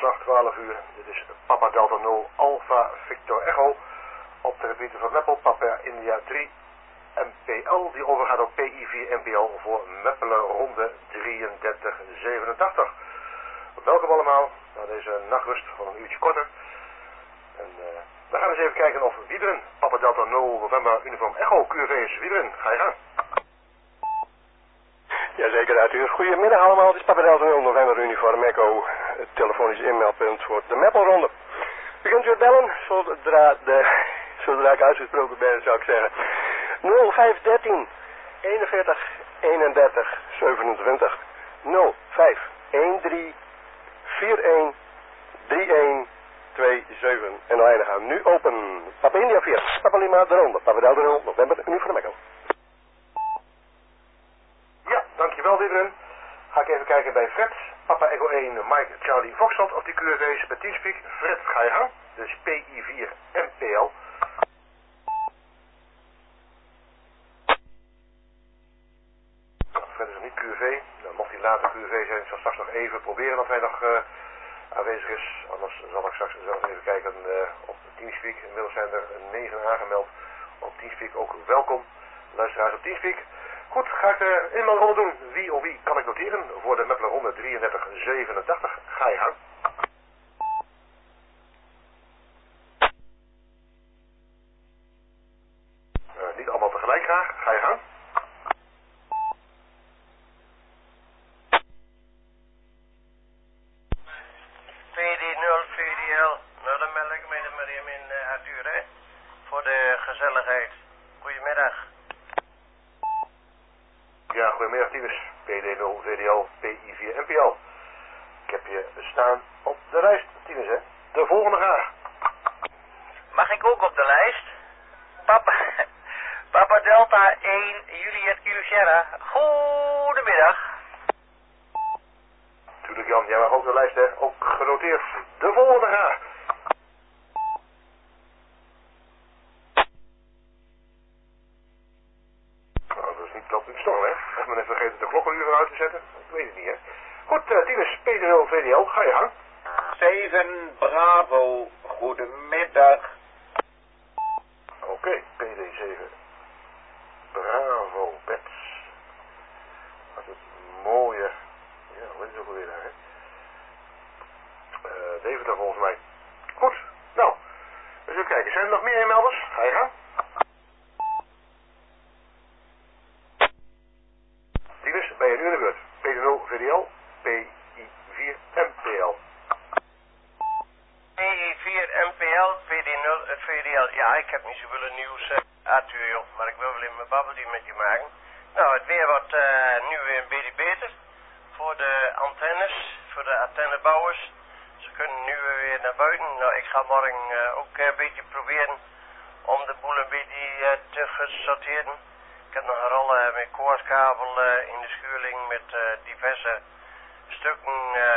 klokslag 12 uur. Dit is Papa Delta 0 Alpha Victor Echo. Op de repeater van Meppel, Papa India 3 MPL. Die overgaat op PI4 MPL voor Meppelen ronde 3387. Welkom allemaal naar deze nachtrust van een uurtje korter. En we gaan eens even kijken of Wieberen, Papa Delta 0 November Uniform Echo QV is. Wieberen, ga je gaan. Jazeker, Arthur. Goedemiddag allemaal, het is Papa Delta 0 November Uniform Echo, het telefonisch inmeldpunt voor de Meppelronde. U kunt weer bellen, zodra ik uitgesproken ben, zou ik zeggen. 0513 41 31 27 0513 41 31 27 en de lijnen gaan nu open. Papa India 4, Papa Lima de Ronde, Papa Delta 0 November Uniform Echo. Ja, dankjewel Wieberen. Ga ik even kijken bij Fred. Papa Echo 1, Mike Charlie Foxtrot op die QRV's bij Teamspeak. Fred, ga je gaan. Dus PI4 MPL. Fred is nog niet QRV. Dan mocht hij later QRV zijn. Ik zal straks nog even proberen of hij nog aanwezig is. Anders zal ik straks zelf even kijken op Teamspeak. Inmiddels zijn er 9 aangemeld op Teamspeak. Ook welkom, luisteraars op Teamspeak. Goed, ga ik de inmeldronde doen. Wie of wie kan ik noteren voor de Meppelen ronde 3387. Ga je gang. Niet allemaal tegelijk graag. Ga je gang. VD0 VDL. Nou, dan meld ik me maar even in Arthur, hè. Voor de gezelligheid. Goedemiddag. Ja, goedemiddag Tinus. PD0 VDL PI4 MPL. Ik heb je staan op de lijst, Tinus, hè. De volgende graag. Mag ik ook op de lijst? Papa Delta 1 Juliet Kilo Sierra. Goedemiddag. Tuurlijk Jan, jij mag ook de lijst, hè. Ook genoteerd. De volgende graag. Nou, dat is niet dat niet storm, hè. Als men even vergeten de klokkenuren uit te zetten. Ik weet het niet, hè. Goed, Tinus, PD0 VDL, ga je gang. 7 Bravo, goedemiddag. Oké, PD7. Bravo, Bets. Wat een mooie... Ja, wat is het ook alweer daar, hè? Deventer volgens mij. Goed, nou. Dus even kijken, zijn er nog meer inmelders? Ga je gang. Tinus, ben je nu in de beurt? PD0 VDL, PI4 MPL. PI4 MPL, PD0 VDL. Ja, ik heb niet zoveel nieuws, Arthur, joh. Maar ik wil wel in mijn babbeltje met je maken. Nou, het weer wordt nu weer een beetje beter. Voor de antennes, voor de antennebouwers. Ze kunnen nu weer naar buiten. Nou, ik ga morgen ook een beetje proberen om de boel een beetje te gesorteren. Ik heb nog een rol met koorskabel in de schuurling met diverse stukken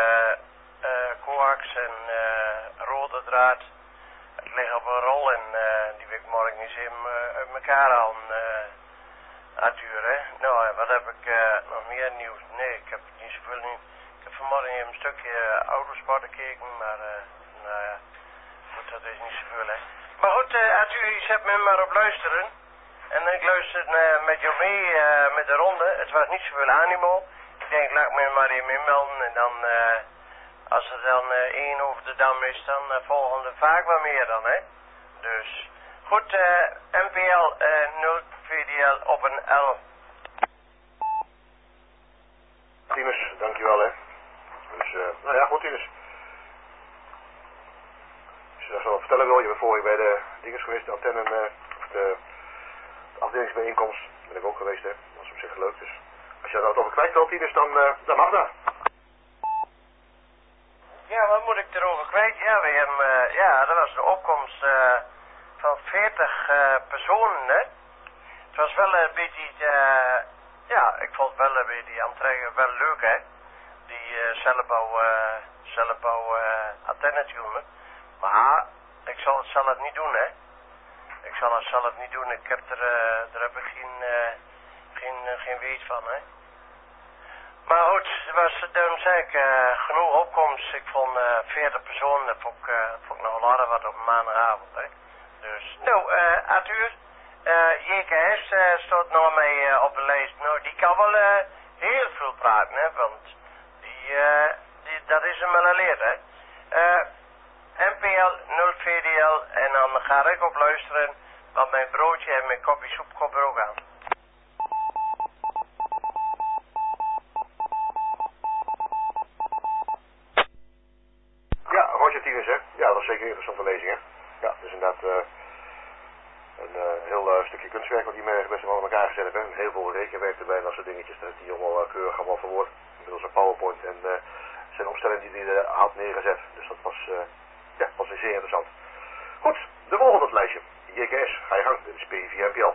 coax en rode draad. Het ligt op een rol en die wil ik morgen eens even uit elkaar halen, Arthur, hè. Nou, wat heb ik nog meer nieuws? Nee, ik heb niet zoveel nieuws. Ik heb vanmorgen even een stukje autosport gekeken, maar nou ja, goed, dat is niet zoveel, hè. Maar goed, Arthur, je zet me maar op luisteren. En ik luister met jou mee met de ronde. Het was niet zoveel animo. Ik denk, laat me maar even inmelden. En dan, als er dan 1 over de dam is, dan volgende vaak wat meer dan, hè. Dus, goed, MPL 0 VDL op een L. Tinus, dankjewel, hè. Dus, nou ja, goed, Tinus. Als je dat zo wat vertellen wil, je bent vorige bij de dinges geweest, de antenne, of de afdelingsbijeenkomst, ben ik ook geweest, hè. Dat is op zich leuk, dus als je dat over kwijt wilt, Tinus, dan mag dat. Ja, wat moet ik erover kwijt? Ja, we hebben, ja, dat was een opkomst van 40 personen, hè. Het was wel een beetje, ja, ik vond het wel een beetje aantrekkelijk, wel leuk, hè. Die zelfbouw antennetune. Maar ik zal het zelf niet doen, hè. Ik zal het zelf niet doen. Ik heb daar heb ik geen weet van, hè. Maar goed, er was genoeg opkomst. Ik vond 40 personen, dat vond ik nog later wat op maandagavond. Hè. Dus, nou, Arthur, JKS staat nog mee op de lijst. Nou, die kan wel heel veel praten, hè, want dat is hem wel geleerd, hè. NPL, 0 VDL, en dan ga ik op luisteren, want mijn broodje en mijn kopje soep komt er ook aan. Ja, Roger Tieners, hè. Ja, dat was zeker een interessante lezing, hè. Ja, het is inderdaad een heel stukje kunstwerk wat die best wel aan elkaar gezet hebben. Heel veel rekenwerk erbij en dat soort dingetjes. Dat is die allemaal keurig allemaal verwoord. Inmiddels een PowerPoint en zijn opstelling die hij had neergezet. Dus dat was, was zeer interessant. Goed, de volgende op het lijstje. JKS, ga je gang. Dit is P4MPL.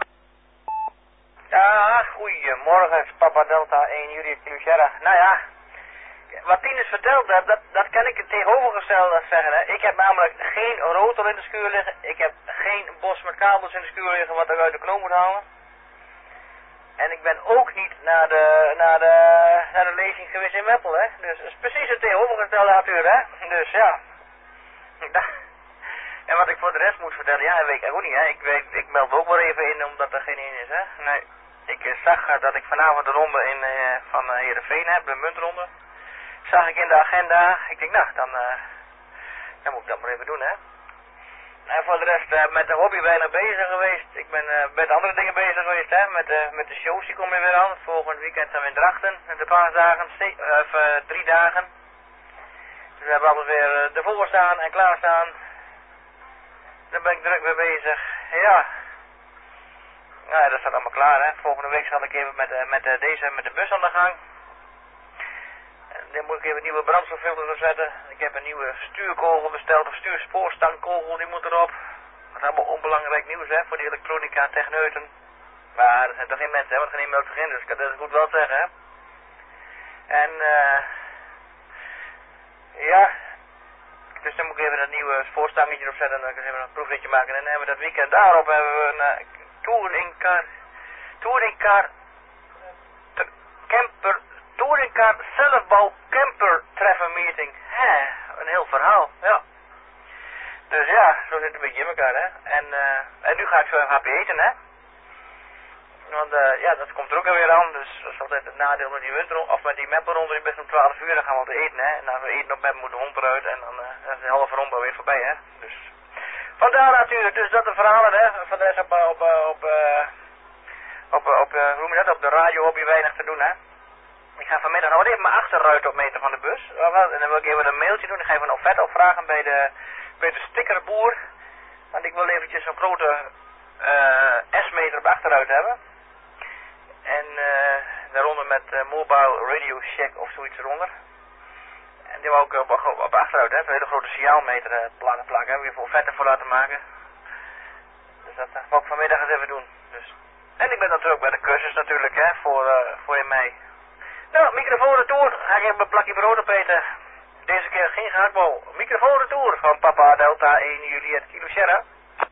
Ja, goedemorgen, Papa Delta 1 Juliet Kilo Sierra. Nou ja, wat Tinus verteld heeft, dat kan ik het tegenovergestelde zeggen. Hè. Ik heb namelijk geen rotor in de schuur liggen. Ik heb geen bos met kabels in de schuur liggen wat ik uit de knoop moet halen. En ik ben ook niet naar de lezing geweest in Meppel, hè. Dus het is precies het tegenovergestelde natuurlijk, hè. Dus ja. En wat ik voor de rest moet vertellen, ja, weet ik ook niet, hè. Ik meld ook wel even in omdat er geen in is, hè. Nee. Ik zag dat ik vanavond de ronde van Heerenveen heb, de muntronde. Zag ik in de agenda. Ik denk, nou, dan moet ik dat maar even doen, hè. En voor de rest met de hobby weinig bezig geweest. Ik ben met andere dingen bezig geweest, hè. Met de shows, die komen weer aan. Volgend weekend zijn we in Drachten. De paasdagen, 3 dagen. Dus we hebben alles weer ervoor staan en klaarstaan. Daar ben ik druk mee bezig. Ja. Nou ja, dat staat allemaal klaar, hè. Volgende week zal ik even met de bus aan de gang. Dan moet ik even nieuwe brandstoffilters zetten. Ik heb een nieuwe stuurkogel besteld, of stuurspoorstangkogel, die moet erop. Dat is allemaal onbelangrijk nieuws, hè, voor die elektronica techneuten. Maar er zijn toch geen mensen, hè, want er geen melk in, dus ik kan dat goed wel zeggen, hè. En, ja. Dus dan moet ik even dat nieuwe spoorstangetje erop zetten en dan kan ik even een proefritje maken. En dan hebben we dat weekend daarop hebben we een touringcar zelfbouw camper treffer meeting. Een heel verhaal, ja. Dus ja, zo zit het een beetje in elkaar, hè. En nu ga ik zo even happy eten, hè. Want ja, dat komt er ook alweer aan, dus dat is altijd het nadeel met die winter, of met die mappenronde, die best om 12 uur, dan gaan we altijd eten, hè. En als we eten op map moet de hond eruit en dan is de halve ronde alweer voorbij, hè. Dus vandaar natuurlijk, dus dat de verhalen, hè. Van de rest hoe noem je dat, op de radio heb je weinig te doen, hè. Ik ga vanmiddag nog even mijn achterruit opmeten van de bus. En dan wil ik even een mailtje doen. Ik ga even een offerte opvragen bij de stickerboer. Want ik wil eventjes een grote S-meter op de achteruit hebben. En daaronder met Mobile Radio Check of zoiets eronder. En die wil ik op achteruit, hè. Een hele grote signaalmeter plakken. Heb ik even offerte voor laten maken. Dus dat wil ik vanmiddag eens even doen. Dus. En ik ben natuurlijk bij de cursus natuurlijk, hè, voor in mei. Nou, microfoon retour. Ga ik even een plakje brood opeten. Deze keer geen gehaktbal. Microfoon retour van Papa Delta 1 Juliet Kilo Sierra.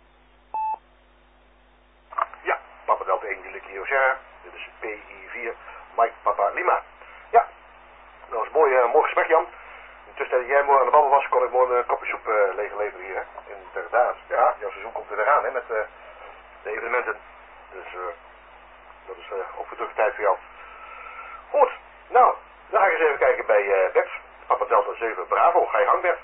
Ja, Papa Delta 1 Juliet Kilo Sierra. Dit is PI4 Mike Papa Lima. Ja, dat was een mooi gesprek, Jan. Intussen dat jij mooi aan de babbel was, kon ik mooi een kopje soep leegleveren hier, hè. Inderdaad. Ja, jouw seizoen komt er weer aan, hè, met de evenementen. Dus dat is ook weer terug tijd voor jou. Goed, nou, dan ga ik eens even kijken bij Bert. Papa Delta 7 Bravo. Ga je gang, Bert.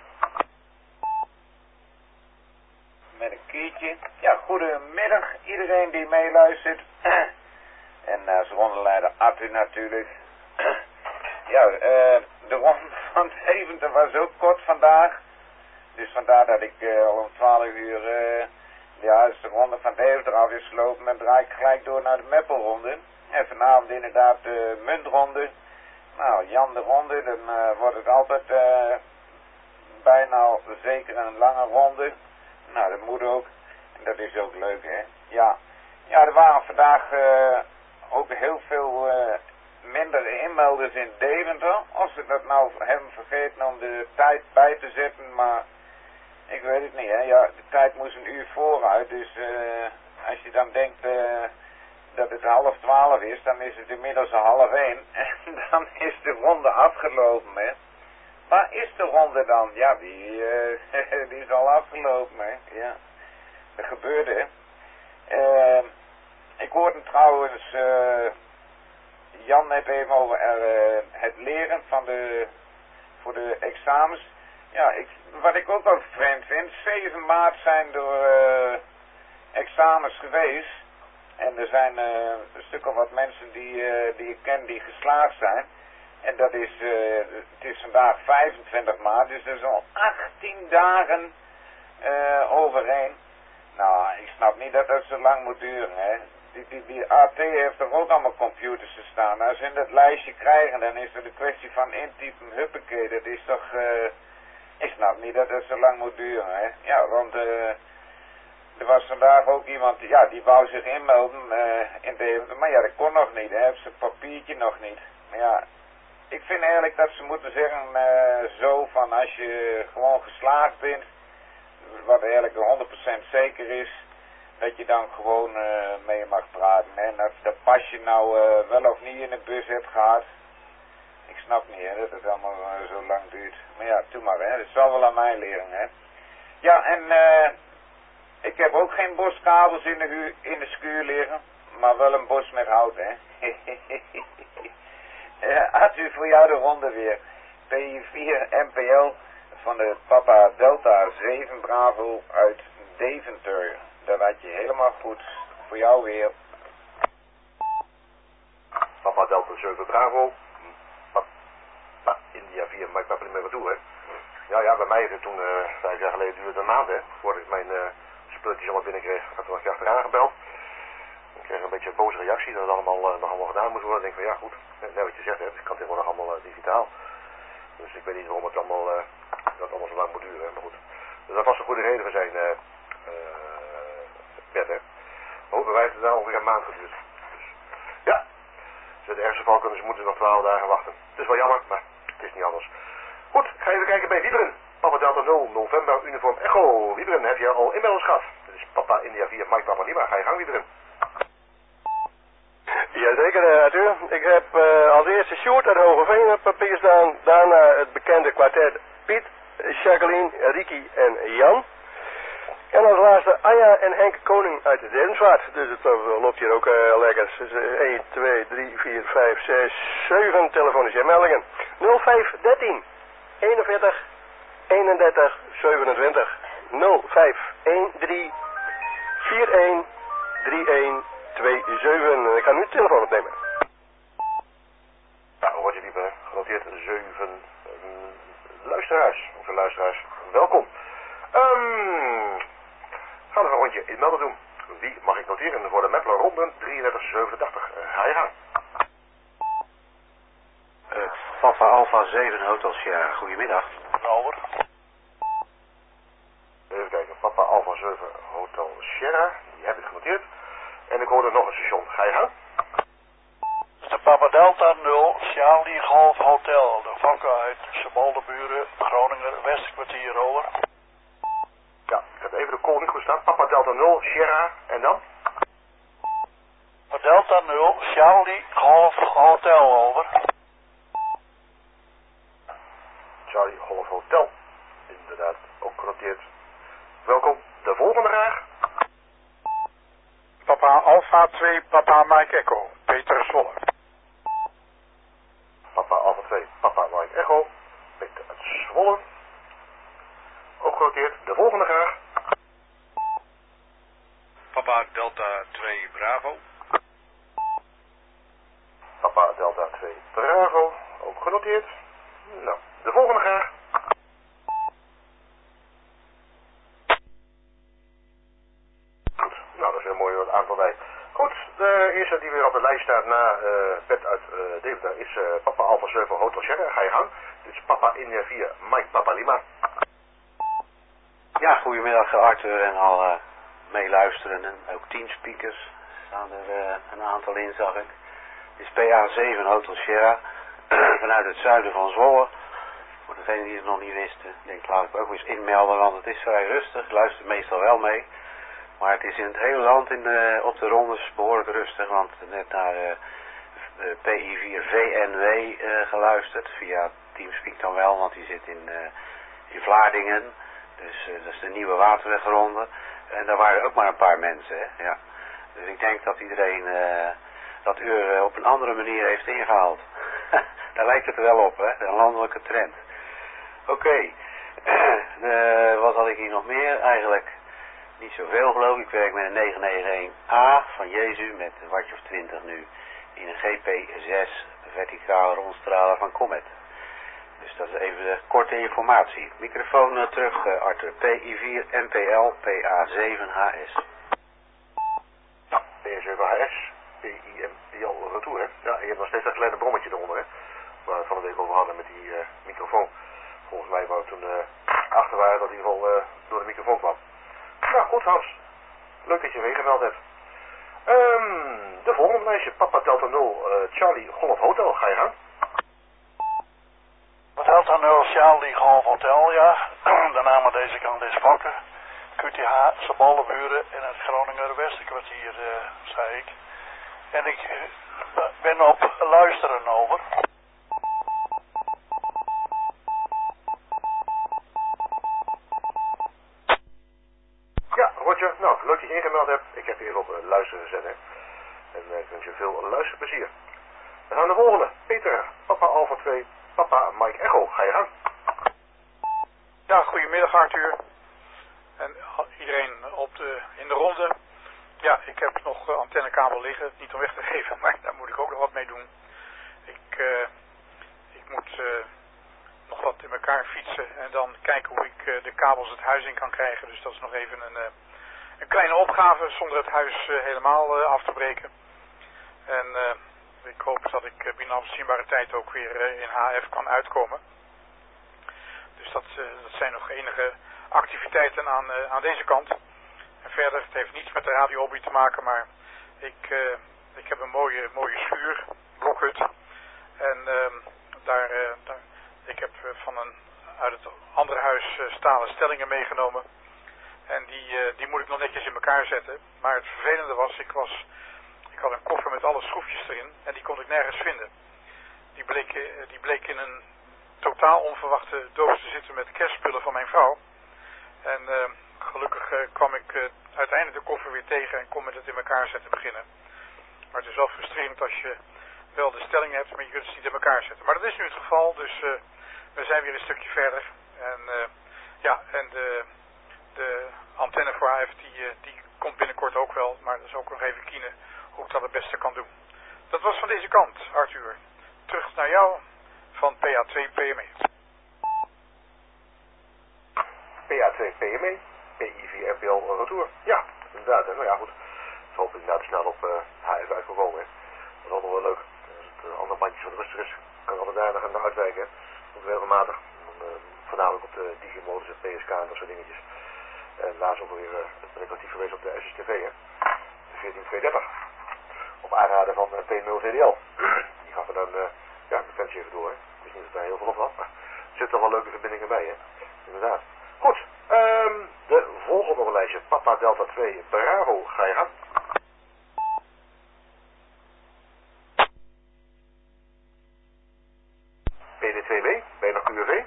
Met een keertje. Ja, goedemiddag iedereen die meeluistert. En als rondeleider Arthur natuurlijk. Ja, de ronde van Deventer was ook kort vandaag. Dus vandaar dat ik al om 12 uur de ronde van Deventer af is gelopen. En draai ik gelijk door naar de Meppelronde. En vanavond inderdaad de muntronde. Nou, Jan de ronde, dan wordt het altijd bijna zeker een lange ronde. Nou, dat moet ook. En dat is ook leuk, hè. Ja, ja, er waren vandaag ook heel veel minder inmelders in Deventer. Of ze dat nou hebben vergeten om de tijd bij te zetten, maar ik weet het niet, hè. Ja, de tijd moest een uur vooruit, dus als je dan denkt dat het 11:30 is, dan is het inmiddels 12:30 en dan is de ronde afgelopen, hè. Waar is de ronde dan? Ja, die is al afgelopen, hè. Ja, dat gebeurde. Ik hoorde trouwens Jan net even over het leren voor de examens. Ja, wat ik ook wel vreemd vind, 7 maart zijn er examens geweest. En er zijn een stuk of wat mensen die ik ken die geslaagd zijn. En dat is, het is vandaag 25 maart, dus dat is al 18 dagen overheen. Nou, ik snap niet dat dat zo lang moet duren, hè. Die AT heeft toch ook allemaal computers te staan. Als ze in dat lijstje krijgen, dan is het een kwestie van intypen, huppakee, dat is toch, ik snap niet dat dat zo lang moet duren, hè. Ja, want er was vandaag ook iemand, ja, die wou zich inmelden in Deventer, maar ja, dat kon nog niet, hij heeft zijn papiertje nog niet. Maar ja, ik vind eigenlijk dat ze moeten zeggen zo van als je gewoon geslaagd bent, wat eigenlijk 100% zeker is, dat je dan gewoon mee mag praten. En dat pas je nou wel of niet in de bus hebt gehad. Ik snap niet, hè, dat het allemaal zo lang duurt. Maar ja, doe maar, hè, dat zal wel aan mij leren, hè. Ja, en ik heb ook geen boskabels in de schuur liggen, maar wel een bos met hout, hè. Had u voor jou de ronde weer. PI4 MPL van de Papa Delta 7 Bravo uit Deventer. Dat had je helemaal goed. Voor jou weer. Papa Delta 7 Bravo. Papa India 4 Mike Papa niet meer wat toe, hè. Ja, bij mij is het toen 5 jaar geleden duurde het een maand, hè. Voordat ik mijn spulletjes allemaal binnenkreeg. Ik had toen nog achteraan gebeld. Ik kreeg een beetje een boze reactie dat het allemaal nog allemaal gedaan moest worden. Ik denk van ja goed, net wat je zegt, hè, het kan tegenwoordig allemaal digitaal. Dus ik weet niet waarom het allemaal, dat allemaal zo lang moet duren, maar goed. Dus dat was een goede reden voor zijn bed, hè. Maar bij mij heeft het nou ongeveer een maand geduurd. Dus ja, als het ergste geval kunnen ze moeten nog 12 dagen wachten. Het is wel jammer, maar het is niet anders. Goed, ik ga even kijken bij Wieberen. Papa Delta 0, November, uniform Echo. Wieberen, heb je al inmiddels gehad? Dit is Papa India 4, Mike Papa Lima. Ga je gang, Wieberen. Jazeker, Arthur. Ik heb als eerste Sjoerd uit Hogeveen op papier staan. Daarna het bekende kwartet Piet, Jacqueline, Ricky en Jan. En als laatste Anja en Henk Koning uit de Dedemsvaart. Dus het loopt hier ook lekker. Dus 1, 2, 3, 4, 5, 6, 7 telefonische meldingen. 0513 41 31 27 0513 41 31 27. Ik ga nu de telefoon opnemen. Nou, wordt je liever genoteerd 7 luisteraars. Onze luisteraars, welkom. Gaan we een rondje in melden doen. Wie mag ik noteren voor de Mepler ronde 3387? Ga je gaan. Papa Alpha 7 Hotel Sierra, goedemiddag. Over. Even kijken, Papa Alpha 7 Hotel Sierra, die heb ik genoteerd. En ik hoorde nog een station. Ga je gaan? De Papa Delta 0, Charlie Golf Hotel, de Fokker uit Sebaldeburen, Groninger, Westkwartier, over. Ja, ik heb even de call niet goed staan. Papa Delta 0, Sierra, en dan? Papa Delta 0, Charlie Golf Hotel, over. Charlie Golf Hotel. Inderdaad, ook genoteerd. Welkom. De volgende vraag. Papa Alpha 2, Papa Mike Echo, Peter Zwolle. Papa Alpha 2, Papa Mike Echo, Peter uit Zwolle. Ook genoteerd. De volgende vraag. Papa Delta 2 Bravo. Papa Delta 2 Bravo, ook genoteerd. Nou, de volgende vraag. Goed, nou dat is een mooi aantal bij. Goed, de eerste die weer op de lijst staat na Pet uit Deventer is Papa Alpha 7 Hotel Sierra. Ga je gang. Dit is Papa India 4 Mike Papa Lima. Ja, goedemiddag Arthur en al meeluisteren en ook teamspeakers. Staan er een aantal in, zag ik. Dit is PA 7 Hotel Sierra vanuit het zuiden van Zwolle. Voor degenen die het nog niet wisten, denk ik laat ik ook eens inmelden, want het is vrij rustig. Ik luister meestal wel mee. Maar het is in het hele land op de rondes behoorlijk rustig, want net naar PI4 VNW geluisterd, via Teamspeak dan wel, want die zit in Vlaardingen. Dus dat is de nieuwe waterwegronde. En daar waren ook maar een paar mensen, hè? Ja. Dus ik denk dat iedereen dat uur op een andere manier heeft ingehaald. Daar lijkt het er wel op, hè? Een landelijke trend. Oké. Wat had ik hier nog meer? Eigenlijk niet zoveel, geloof ik. Ik werk met een 991A van Jezu met een wattje of 20 nu in een GP6 verticaal rondstraler van Comet. Dus dat is even de korte informatie. Microfoon terug, Arthur. PI4 NPL PA7HS. Ja, PA7HS, PI NPL retour, hè. Ja, je hebt nog steeds dat kleine brommetje eronder, hè. Waar we het van de week over hadden met die microfoon. Volgens mij wou toen achter waren dat in ieder geval door de microfoon kwam. Nou, goed Hans. Leuk dat je weer gemeld hebt. De volgende lijstje, Papa Delta 0, Charlie Golf Hotel, ga je gaan? Delta 0 Charlie Golf Hotel, ja. De naam aan deze kant is Fokke. QTH, Sabaldeburen in het Groninger Westerkwartier, zei ik. En ik ben op luisteren over. Ja, Roger. Nou, leuk dat je ingemeld hebt. Ik heb je even op luisteren gezet, hè. En ik wens je veel luisterplezier. We gaan de volgende. Peter, Papa Alpha 2, Papa Mike Echo. Ga je gaan? Ja, goedemiddag Arthur. En iedereen in de ronde. Ja, ik heb nog antennekabel liggen. Niet om weg te geven, maar daar moet ik ook nog wat mee doen. Ik moet nog wat in elkaar fietsen en dan kijken hoe ik de kabels het huis in kan krijgen. Dus dat is nog even een kleine opgave zonder het huis helemaal af te breken. En ik hoop dat ik binnen afzienbare tijd ook weer in HF kan uitkomen. Dus dat zijn nog enige activiteiten aan deze kant. En verder, het heeft niets met de radiohobby te maken, maar ik heb een mooie schuur, blokhut. En ik heb uit het andere huis stalen stellingen meegenomen. En die moet ik nog netjes in elkaar zetten. Maar het vervelende was, ik had een koffer met alle schroefjes erin en die kon ik nergens vinden. Die bleek in een totaal onverwachte doos te zitten met kerstspullen van mijn vrouw. En gelukkig kwam ik uiteindelijk de koffer weer tegen en kon met het in elkaar zetten beginnen. Maar het is wel frustrerend als je wel de stelling hebt, maar je kunt het niet in elkaar zetten. Maar dat is nu het geval, dus we zijn weer een stukje verder. En de antenne voor AF die komt binnenkort ook wel, maar dat is ook nog even kiezen hoe ik dat het beste kan doen. Dat was van deze kant, Arthur. Terug naar jou van PA2 PME. PA2 PME, PI4 NPL retour. Ja, inderdaad. Nou ja, goed. Ik hoop inderdaad snel op HF uit kan komen. Hè. Dat is altijd wel leuk. Als het andere bandjes wat rustiger is, kan ik altijd daar naar uitwijken. Ook regelmatig. Voornamelijk op de digimodus en PSK en dat soort dingetjes. En laatst ook alweer ben ik actief geweest op de SSTV, hè. De 14230. Op aanraden van P0VDL. Die gaf er dan de fancy even door, hè. Ik wist niet dat daar heel veel op had, maar er zitten wel leuke verbindingen bij, hè. Inderdaad. Goed, de volgende op een lijstje. Papa Delta 2 Bravo, ga je gaan. PD2B, ben je nog QRV?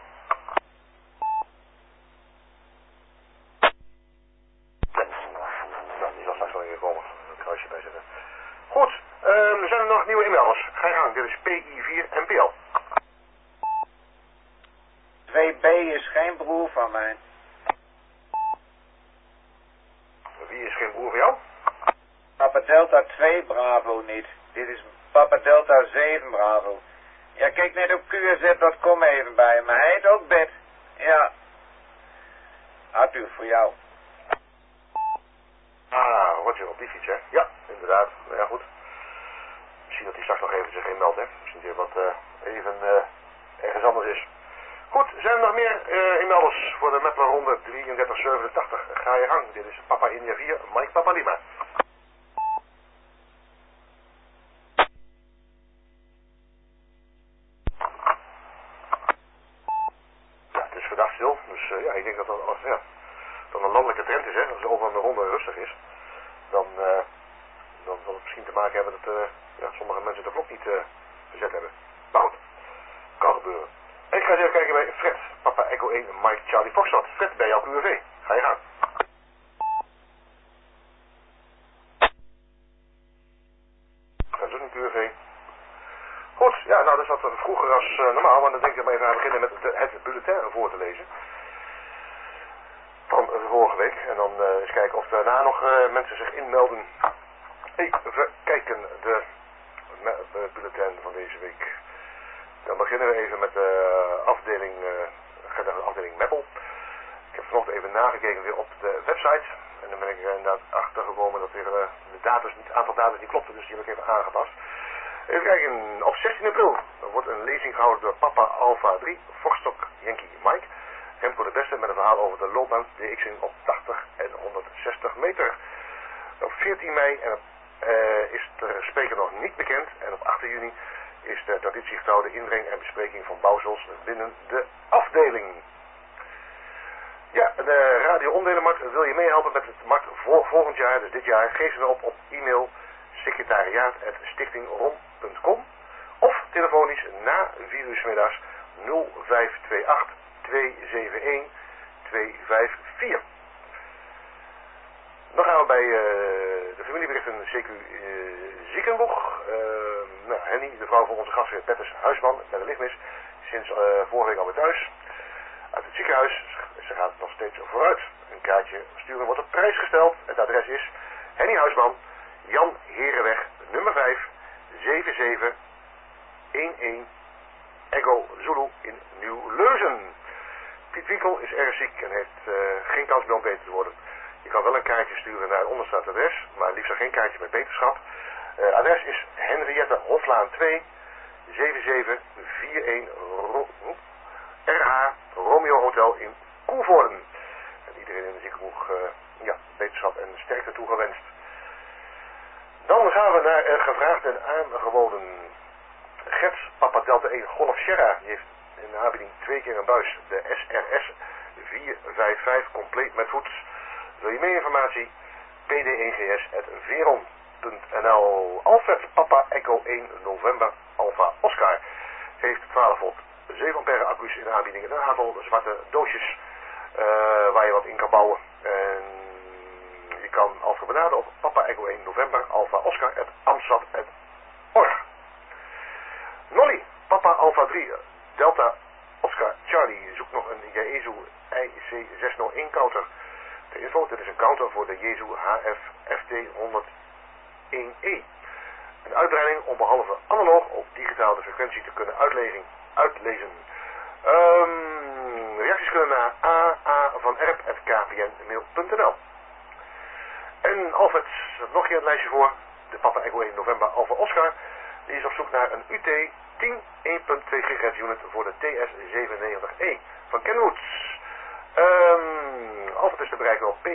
Nou, die zal straks wel weer komen. Een kruisje bij zetten. Goed, er zijn er nog nieuwe inmelders. Ga je gang, dit is PI4 NPL. 2B is geen broer van mij. Wie is geen broer van jou? Papa Delta 2 Bravo niet. Dit is Papa Delta 7 Bravo. Ja, kijk net op QRZ.com even bij me. Hij heet ook Bert. Ja. Arthur, voor jou. Ah, Roger, op die fiets, hè? Ja, inderdaad. Nou ja, goed. Misschien dat hij straks nog even zich inmeldt, hè? Misschien dat wat even ergens anders is. Goed, zijn er nog meer inmelders voor de Meppler ronde 3387? Ga je gang. Dit is Papa India 4, Mike Papa Lima. Ja, het is verdacht stil. Dus ja, ik denk dat dat een landelijke trend is, hè? Dat het overal een ronde rustig is. dan zal het misschien te maken hebben dat sommige mensen de klok niet gezet hebben. Maar goed, kan gebeuren. En ik ga eens even kijken bij Fred, Papa Echo 1, Mike Charlie Foxtrot. Fred, bij jouw QRV. Ga je gang. Dat is ook een QRV. Goed, ja, nou dat is wat vroeger als normaal, maar dan denk ik maar even aan beginnen met het bulletin voor te lezen. Van vorige week. En dan eens kijken of daarna nog mensen zich inmelden. Even kijken, de bulletin van deze week. Dan beginnen we even met de afdeling Meppel. Ik heb vanochtend even nagekeken weer op de website. En dan ben ik inderdaad achtergekomen dat weer het aantal data niet klopte, dus die heb ik even aangepast. Even kijken, op 16 april wordt een lezing gehouden door Papa Alpha 3, Foxtrot Yankee Mike. Remco de Beste met een verhaal over de loopbaan DX'ing op 80 en 160 meter. Op 14 mei is de spreker nog niet bekend en op 8 juni is de traditie getrouwde inbreng en bespreking van bouwsels binnen de afdeling. Ja, de Radio Onderdelenmarkt, wil je meehelpen met het markt voor volgend jaar, dus dit jaar, geef ze op e-mail secretariaat@stichtingrom.com of telefonisch na 4 uur 's middags 0528 271 254. Dan gaan we bij de familieberichten CQ Ziekenboeg. Henny, de vrouw van onze gastheer Petters Huisman met een lichtmis, sinds vorige week alweer thuis. Uit het ziekenhuis, ze gaat nog steeds vooruit. Een kaartje sturen wordt op prijs gesteld. Het adres is Henny Huisman, Jan Herenweg, nummer 5, 7711 Echo Zulu in Nieuw-Leuzen. Piet Winkel is erg ziek en heeft geen kans meer om beter te worden. Je kan wel een kaartje sturen naar het onderstaand adres, maar liefst geen kaartje met beterschap. Adres is Henriette Hoflaan 2, 7741 RH Romeo Hotel in Koevoorden. En iedereen in de ziekenboeg beterschap en sterkte toegewenst. Dan gaan we naar gevraagd en aangeboden. Gert, Papa Delta 1 Golf Sierra, die heeft in de aanbieding 2 keer een buis. De SRS 455 compleet met voets. Wil je meer informatie? pd1gs@veron.nl. Alfred, Papa Echo 1 November Alpha Oscar heeft 12 volt 7 ampère accu's in de aanbieding. En een aantal zwarte doosjes waar je wat in kan bouwen. En je kan Alfred benaderen op Papa Echo 1 November Alpha Oscar @amstad.org. Nolly, Papa Alpha 3 Delta Oscar Charlie zoekt nog een Yaesu IC601 counter. De info, dit is een counter voor de Yaesu HF FT101E. Een uitbreiding om behalve analoog ook digitaal de frequentie te kunnen uitlezen. Reacties kunnen naar aa.erp@kpnmail.nl. En Alfred, nog een keer het lijstje voor. De Papa Echo 1 November Alpha Oscar. Die is op zoek naar een UT 10 1.2 GHz unit voor de TS97E van Kenwoods. Alfred is te bereiken op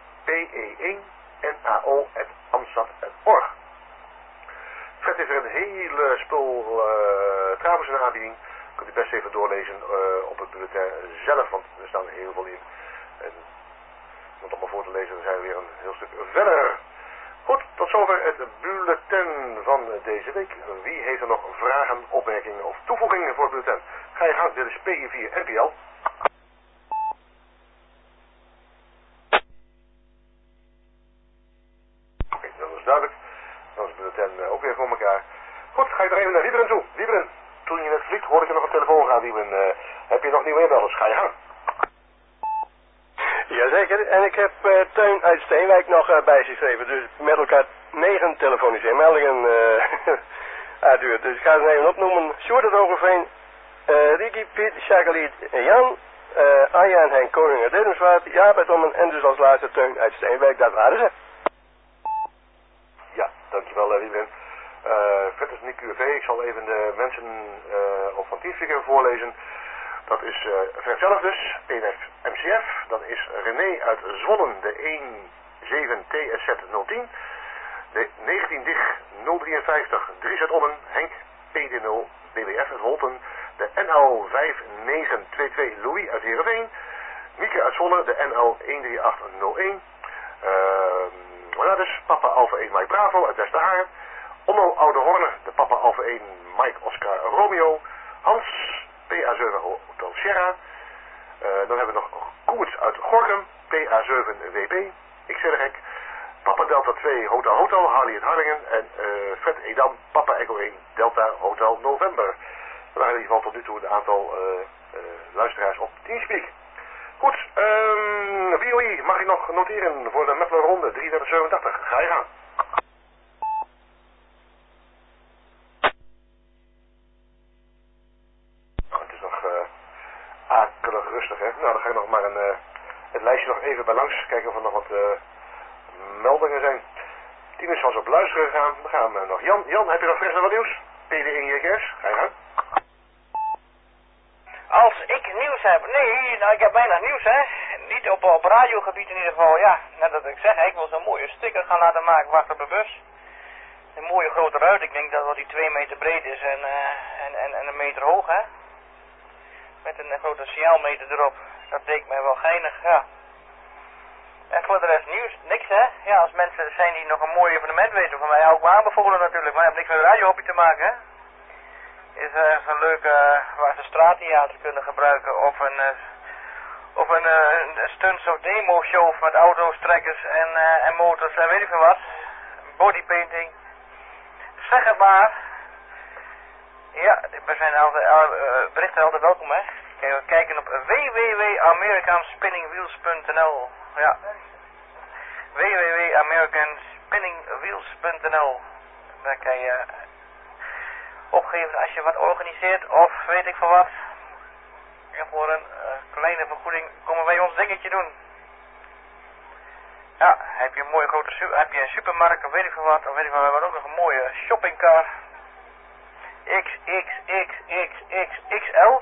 PE1NAO@amstad.org. Fred heeft er een hele spul trouwens in de aanbieding. Kunt u best even doorlezen op het bulletin zelf, want er staan heel veel in. En om het allemaal voor te lezen, dan zijn we weer een heel stuk verder. Goed, tot zover het bulletin van deze week. Wie heeft er nog vragen, opmerkingen of toevoegingen voor het bulletin? Ga je gang, dit is PE4 NPL. Oké, dat is duidelijk. Dan is het bulletin ook weer voor elkaar. Goed, ga je er even naar Wieberen toe. Wieberen, toen je net vliegt hoorde ik je nog op telefoon gaan, Wieberen. Heb je nog nieuwe inbellers? Ga je gang. Jazeker, en ik heb Teun uit Steenwijk nog bij zich geschreven. Dus met elkaar 9 telefonische inmeldingen uitduurt. Dus ik ga ze even opnoemen. Sjoerd uit Overveen, Ricky, Piet, Jacqueline en Jan, Anja en Henk Koning uit Dedemswaard, Jaap uit Ommen en dus als laatste Teun uit Steenwijk. Dat waren ze. Ja, dankjewel Wieberen. Verder is niet QV. Ik zal even de mensen op van Tiefvinger voorlezen. Dat is Fred zelf dus, PNF MCF. Dan is René uit Zwolle, de 17TSZ010. De 19 Dig 053, Dries uit Ommen, Henk PD0, BBF uit Holten. De NL5922, Louis uit Heerenveen. Mieke uit Zwolle, de NL13801. dus Papa Alpha 1 Mike Bravo uit Westerhaar. Onno Oude Horne, de Papa Alpha 1 Mike Oscar Romeo. Hans, PA7 Hotel Sierra. Dan hebben we nog Koerts uit Gorinchem, PA7 WP. Ik zeg gek. Papa Delta 2 Hotel Harley in Harlingen. En Fred Edam, Papa Echo 1 Delta Hotel November. We waren in ieder geval tot nu toe een aantal luisteraars op Teamspeak. Goed, VOE mag ik nog noteren voor de Meppeler Ronde 3387. Ga je gaan. Het is nog akelig rustig, hè. Nou, dan ga ik nog maar het lijstje nog even bij langs. Kijken of er nog wat meldingen zijn. Tien is was op luisteren gegaan. We gaan nog Jan. Jan, heb je nog fris nog wat nieuws? PD1JKS, ga je gaan. Als ik nieuws heb? Nee, nou ik heb weinig nieuws hè. Niet op radiogebied in ieder geval, ja. Net dat ik zeg, ik wil zo'n mooie sticker gaan laten maken achter de bus. Een mooie grote ruit, ik denk dat wel die 2 meter breed is en 1 meter hoog hè. Met een grote signaalmeter erop. Dat leek mij wel geinig, ja. En voor de rest nieuws, niks hè. Ja, als mensen zijn die nog een mooi evenement weten, van mij hou ik me aanbevolen natuurlijk. Maar je hebt niks met een radiohobby te maken hè. Is een leuke waar ze straattheater kunnen gebruiken of een stunts of demo show met auto's, trekkers en motors en weet ik veel wat. Bodypainting. Zeg het maar. Ja, we zijn berichten altijd welkom hè. Kijken op www.americanspinningwheels.nl. Ja. www.americanspinningwheels.nl. Daar kan je opgeven als je wat organiseert of weet ik veel wat. En voor een kleine vergoeding komen wij ons dingetje doen. Ja, heb je een mooie grote heb je een supermarkt of weet ik veel wat, of weet ik veel, we hebben ook nog een mooie shoppingcar. XXXXXL.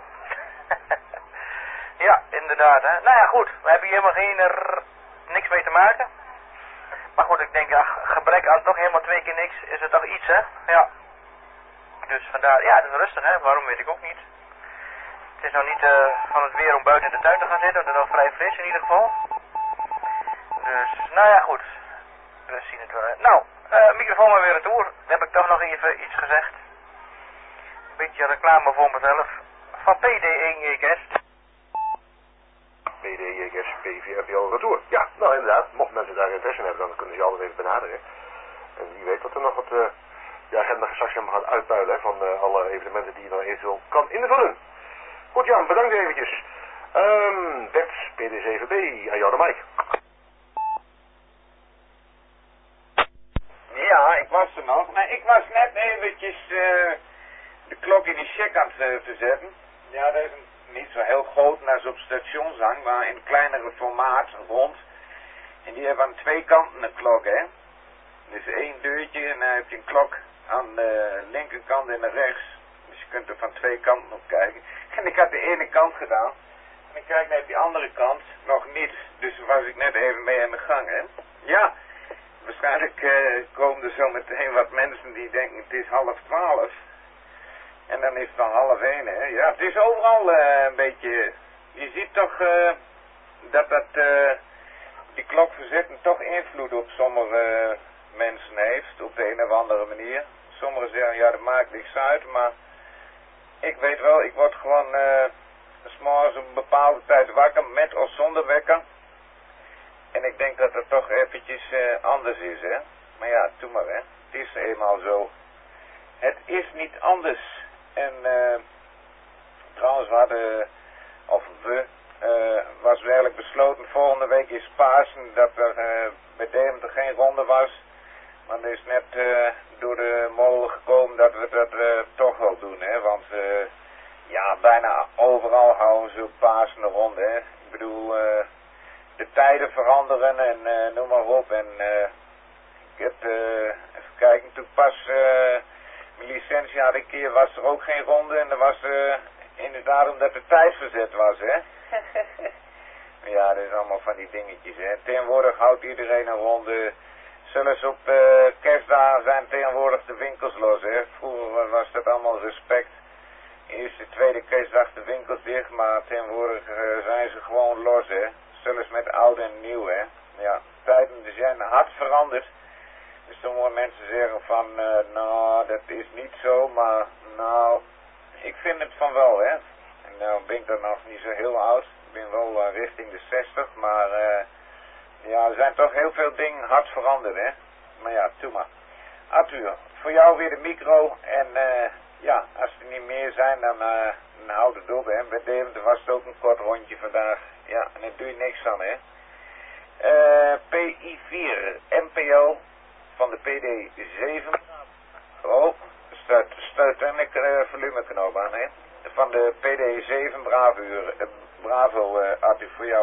Ja, inderdaad hè. Nou ja goed, we hebben hier helemaal niks mee te maken. Maar goed, ik denk, gebrek aan toch helemaal 2 keer niks, is het toch iets hè. Ja. Dus vandaar, ja, het is rustig hè, waarom weet ik ook niet. Het is nog niet van het weer om buiten in de tuin te gaan zitten, het is nog vrij fris in ieder geval. Dus, nou ja goed, we zien het wel. Nou, microfoon maar weer retour, dan heb ik toch nog even iets gezegd. Een beetje reclame voor mezelf. Van PD1JKS. PD1JKS, PVRPO Retour. Ja, nou inderdaad, mocht mensen daar interesse in hebben, dan kunnen ze je altijd even benaderen. En wie weet dat er nog wat... de agenda straks helemaal gaat uitpuilen hè, van alle evenementen die je dan eventueel kan invullen. Goed Jan, bedankt eventjes. Bert, PD7B, aan jou de mic. Ja, ik was er nog. Maar ik was net eventjes de klok in die check aan het verzetten. Ja, dat is niet zo heel groot als op stationshang, maar in kleinere formaat rond. En die hebben aan 2 kanten een klok, hè. Dus 1 deurtje en dan heb je een klok aan de linkerkant en de rechts. Dus je kunt er van 2 kanten op kijken. En ik had de ene kant gedaan. En ik kijk naar die andere kant nog niet. Dus daar was ik net even mee aan de gang, hè. Ja, waarschijnlijk komen er zo meteen wat mensen die denken het is 11:30. En dan is het al 12:30, hè. Ja, het is overal een beetje... Je ziet toch dat die klokverzetting toch invloed op sommige mensen heeft, op de een of andere manier. Sommigen zeggen, ja, dat maakt niks uit, maar ik weet wel, ik word gewoon 's morgens op een bepaalde tijd wakker, met of zonder wekker. En ik denk dat het toch eventjes anders is, hè. Maar ja, doe maar, hè. Het is eenmaal zo. Het is niet anders. En trouwens, was eigenlijk besloten, volgende week is Pasen, dat er bij Deventer geen ronde was. Maar er is net door de molen gekomen dat we dat toch wel doen, hè. Want ja, bijna overal houden ze op Pasen een ronde, hè. Ik bedoel, de tijden veranderen en noem maar op. En ik heb, even kijken, toen pas mijn licentie had een keer, was er ook geen ronde. En dat was inderdaad omdat de tijd verzet was, hè. Ja, dat is allemaal van die dingetjes, hè. Tegenwoordig houdt iedereen een ronde. Zelfs op kerstdagen zijn tegenwoordig de winkels los, hè. Vroeger was dat allemaal respect. Eerste, tweede kerstdag de winkels dicht, maar tegenwoordig zijn ze gewoon los, hè. Zelfs met oud en nieuw, hè. ja, tijden zijn hard veranderd. Dus sommige mensen zeggen van, nou, dat is niet zo, maar nou, ik vind het van wel, hè. En nou ben ik dan nog niet zo heel oud. Ik ben wel richting de 60, maar ja, er zijn toch heel veel dingen hard veranderd, hè. Maar ja, doe maar. Arthur, voor jou weer de micro en ja, als er niet meer zijn, dan houd het op, hè. Bij Deventer was het ook een kort rondje vandaag. Ja, en daar doe je niks aan, hè. PI4 MPO van de PD7. Oh, stuit en ik volumeknop aan, hè. Van de PD7 Bravo, Arthur, voor jou.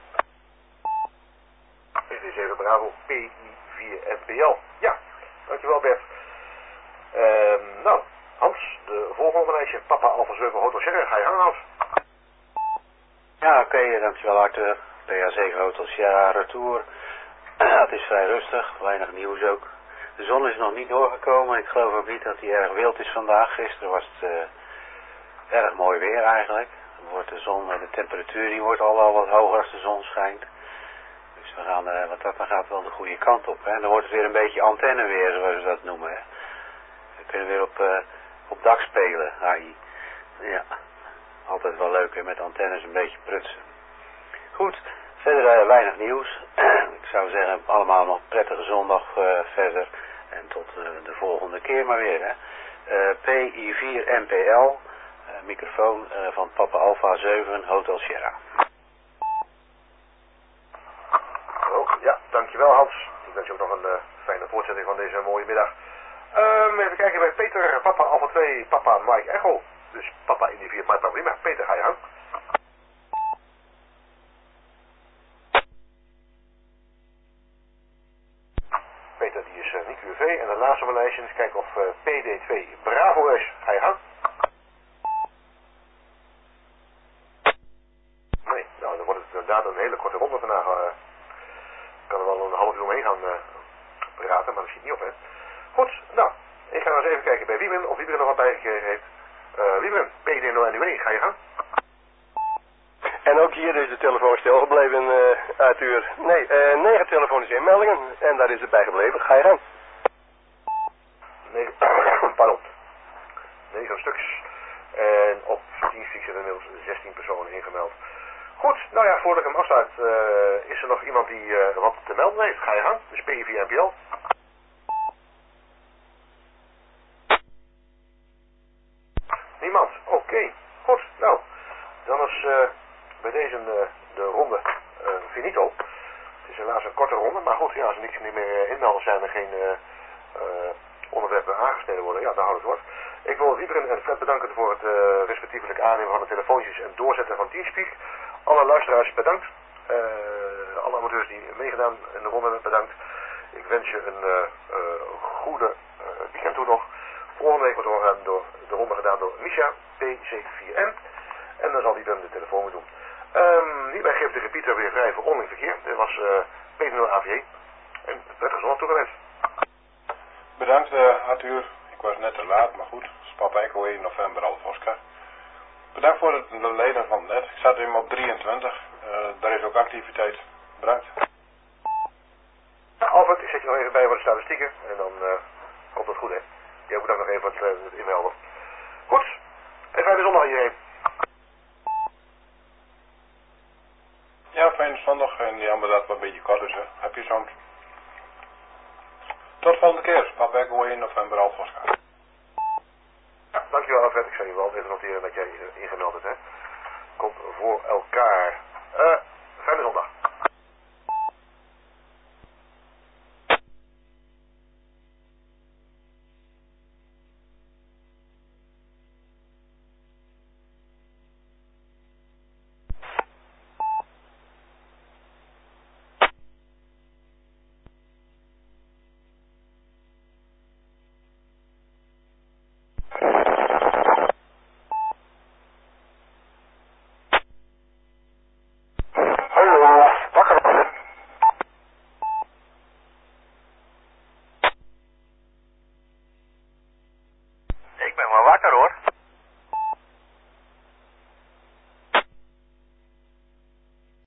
PD7 Bravo PI4 NPL. Ja, dankjewel Bert. Nou, Hans, de volgende lijstje. Papa Alpha 7 Hotel Sierra. Ga je hangen, Hans? Ja, oké, dankjewel Arthur. PA7 Hotel Sierra Retour. Het is vrij rustig, weinig nieuws ook. De zon is nog niet doorgekomen. Ik geloof ook niet dat hij erg wild is vandaag. Gisteren was het erg mooi weer eigenlijk. Dan wordt de zon, de temperatuur die wordt al wel wat hoger als de zon schijnt. Dus we gaan, wat dat dan gaat, wel de goede kant op. Hè. Dan wordt het weer een beetje antenneweer, zoals we dat noemen. Hè. We kunnen weer op dak spelen, AI. Ja, altijd wel leuk hè, met antennes een beetje prutsen. Goed, verder weinig nieuws. Ik zou zeggen, allemaal nog prettige zondag verder. En tot de volgende keer maar weer. Hè. PI4 MPL, microfoon van Papa Alpha 7 Hotel Sierra. Oh, ja, dankjewel Hans. Ik wens je ook nog een fijne voortzetting van deze mooie middag. Even kijken bij Peter, Papa Alpha 2, Papa Mike Echo. Dus Papa in die 4, maar prima. Peter, ga je gang. Peter die is niet QV. En de laatste op mijn lijstje is kijken of PD2 Bravo is. Ga je gang. Nee, nou dan wordt het inderdaad een hele korte ronde vandaag. Ik kan er wel een half uur omheen gaan praten, maar dat schiet niet op, hè. Goed, nou, ik ga nou eens even kijken bij Wiebren, of Wiebren nog wat bijgekregen heeft. Wiebren, PD0NUE, ga je gang. En ook hier is de telefoon stilgebleven, Arthur. Nee, 9 telefonische inmeldingen en daar is het bij gebleven. Ga je gang. 9 stuks. En op Teamspeak zitten inmiddels 16 personen ingemeld. Goed, nou ja, voordat ik hem afsluit, is er nog iemand die wat te melden heeft. Ga je gang, dus PI4 NPL. Niemand, oké. Goed, nou, dan is bij deze de ronde finito. Het is helaas een korte ronde, maar goed, ja, als er niks meer inmelden zijn en geen onderwerpen aangesneden worden, ja, dan houdt het woord. Ik wil Wiebren en Fred bedanken voor het respectievelijk aannemen van de telefoontjes en doorzetten van Teamspeak. Alle luisteraars bedankt. Alle amateurs die meegedaan in de ronde bedankt. Ik wens je een goede weekend toe nog. Volgende week wordt de ronde gedaan door Misha, PC4N. En dan zal hij dan de telefoon weer doen. Hierbij geeft de repeater weer vrij voor onderling verkeer. Dit was P0 AVE. En prettige zondag toegewenst. Bedankt Arthur. Ik was net te laat, maar goed. Papa Echo 1 november Alpha Oscar. Bedankt voor het leden van het net. Ik zat hem op 23. Daar is ook activiteit. Bedankt. Albert, ik zet je nog even bij voor de statistieken. En dan komt het goed, hè. Jij moet ook nog even wat inmelden. Goed. En fijne zondag iedereen. Ja, fijne zondag. En jammer dat het een beetje kort is, hè. Heb je soms. Tot volgende keer. Papa Echo 1 november Alpha Oscar. Ja, dankjewel Alfred. Ik zal je wel even noteren dat jij ingemeld hebt, hè. Komt voor elkaar.